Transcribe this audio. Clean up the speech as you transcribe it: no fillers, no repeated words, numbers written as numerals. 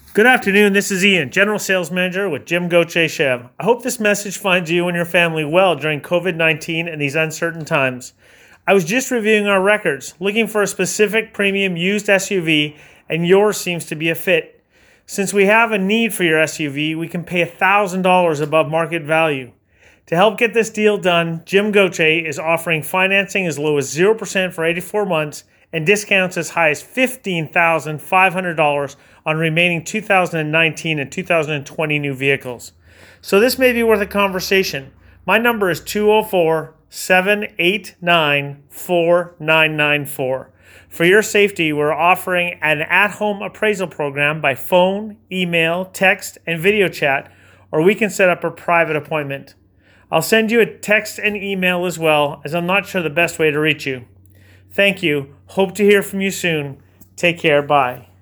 Good afternoon. This is Ian, General Sales Manager with Jim Gauthier Chev. I hope this message finds you and your family well during COVID-19 and these uncertain times. I was just reviewing our records, looking for a specific premium used SUV, and yours seems to be a fit. Since we have a need for your SUV, we can pay $1,000 above market value. To help get this deal done, Jim Gauthier is offering financing as low as 0% for 84 months and discounts as high as $15,500 on remaining 2019 and 2020 new vehicles. So this may be worth a conversation. My number is 204-789-4994. For your safety, we're offering an at-home appraisal program by phone, email, text, and video chat, or we can set up a private appointment. I'll send you a text and email as well, as I'm not sure the best way to reach you. Thank you. Hope to hear from you soon. Take care. Bye.